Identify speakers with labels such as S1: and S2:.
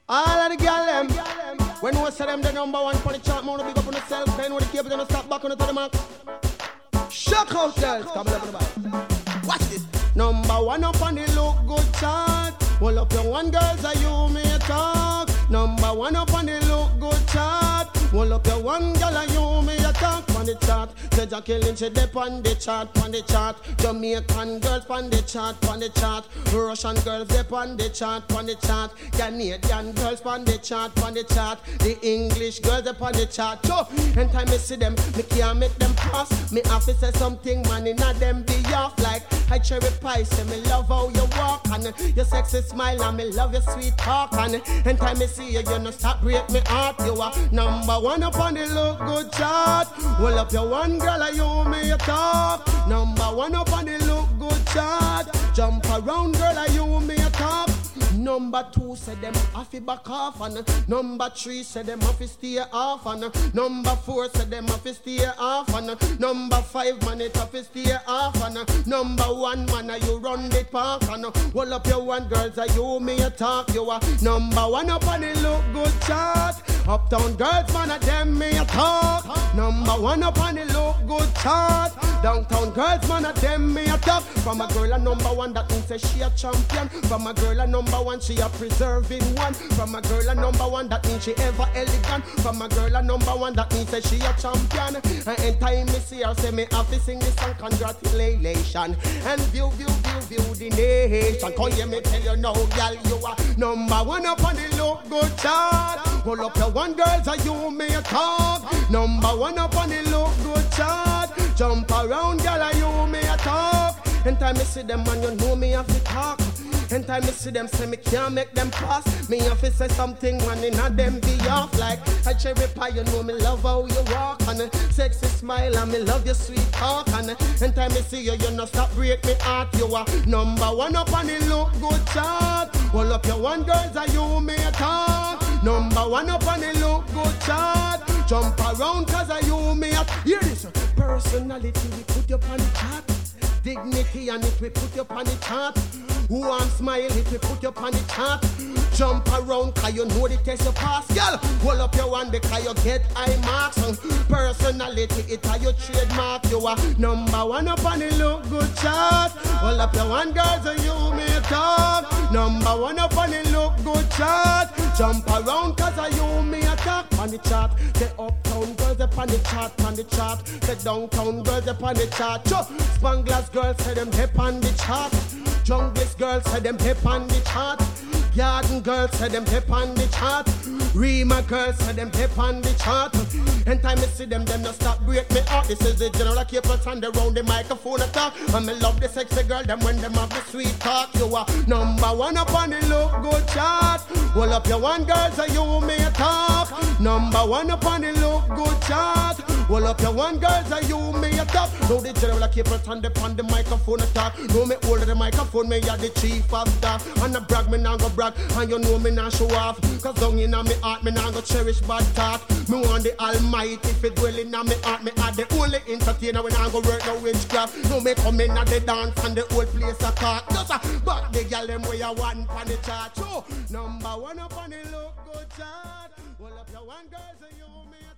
S1: All of the girl them. When we say them the number one for the chart, more big up on yourself. Then when the cable them stop back on the mark. Shock out girls. Come on, watch this. Number one up on the look good chart. Well up your one girls are you may talk. Number one up on the look good chart. Well up your one girl are you may talk on the chart. Say Jackie Lynch dip on the chart, on the chart. Jamaican girls on the chart, on the chart. Russian girls dip on the chart, on the chart. Canadian girls on the chart, on the chart. The English girls up on the chart. So, anytime I see them, me can't make them pass. Me have to say something, man, in a them be off like I cherry pie. Say me love how you walk and your sexy smile and me love your sweet talk. And anytime I see you, you no stop break me heart. You are number one up on the look good chart. Well up your one girl, are you me talk. Number one up on the look good chart. Jump around girl, are you me talk. Number two said them have to back off and number three said them have to stay off and number four said them have to stay off and number five man it have to stay off and number one man you run the park and hold up your one girls are you me a talk. You are number one up on the look good chart. Uptown girls man a them me a talk. Number one up on the look good chart. Downtown girls man a them me a talk. From a girl a number one that means that she a champion. From a girl a number one she a preserving one. From a girl a number one that means she ever elegant. From a girl a number one that means that she a champion. And anytime me see her say me have to sing this song congratulations. And view the nation. Come here me tell you now girl you are number one up on the look good chart. Hold up your one girls are you me a talk. Number one up on the look good chart. Jump around girl are you me a talk. Anytime me see them man you know me have to talk. Anytime I see them say me can't make them pass. Me have to say something man in a them be off like a cherry pie. You know me love how you walk and sexy smile and me love your sweet talk. And anytime I see you, you no stop break me heart. You are number one up on the look good chart. Hold up your one girls are you me talk. Number one up on the look good chart. Jump around cause are you me at. Hear this. Personality we put you on the chart. Dignity and it we put you on the chart. Who I'm smile if we put you on the chart. Jump around cause you know the test you pass. Girl, hold up your one because you get high marks. Personality it are your trademark. You are number one up on the look good chart. Hold up your one girls and you may talk. Number one up on the look good chart. Jump around cause you may talk on the chart. The uptown girls up on the chart, on the chart. The downtown girls up on the chart. Spanglers girls say them hip on the chart. Junglist girls say them hip on the chart. Garden girls say them hip on the chart. Rima girls say them hip on the chart. Anytime I see them no stop break me out. This is the general keeper stand around the microphone attack. And me love the sexy girl them when them have the sweet talk. You are number one up on the look good chart. Hold up your one girls so you may talk. Number one up on the look good chart. Hold up your one girls so you may talk. Now the general keeper stand upon the microphone attack. Know me hold the microphone, me are the chief of staff. And I brag, me nah go brag. And you know me nah show off. Cause down in me heart, me nah go cherish bad talk. Me want the almighty fit dwell in me heart. Me are the only entertainer when I go work no witchcraft. No me come in at the dance and the whole place a talk. Just but the girl them way a one on the chart. So number one up on the look good chart. Hold up your one girls and you me